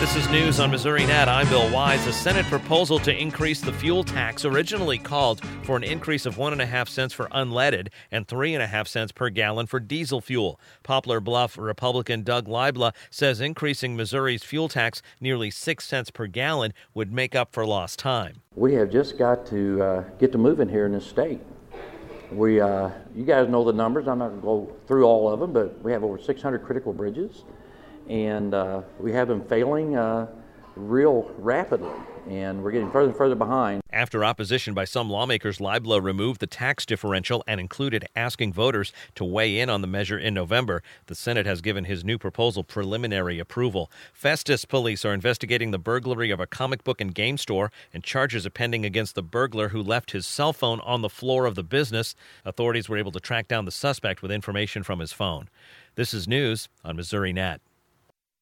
This is news on Missouri Net. I'm Bill Wise. A Senate proposal to increase the fuel tax originally called for an increase of 1.5 cents for unleaded and 3.5 cents per gallon for diesel fuel. Poplar Bluff Republican Doug Leibla says increasing Missouri's fuel tax nearly 6 cents per gallon would make up for lost time. We have just got to get to moving here in this state. You guys know the numbers. I'm not going to go through all of them, but we have over 600 critical bridges. And we have them failing real rapidly, and we're getting further and further behind. After opposition by some lawmakers, Leibla removed the tax differential and included asking voters to weigh in on the measure in November. The Senate has given his new proposal preliminary approval. Festus police are investigating the burglary of a comic book and game store, and charges are pending against the burglar who left his cell phone on the floor of the business. Authorities were able to track down the suspect with information from his phone. This is news on Missouri Net.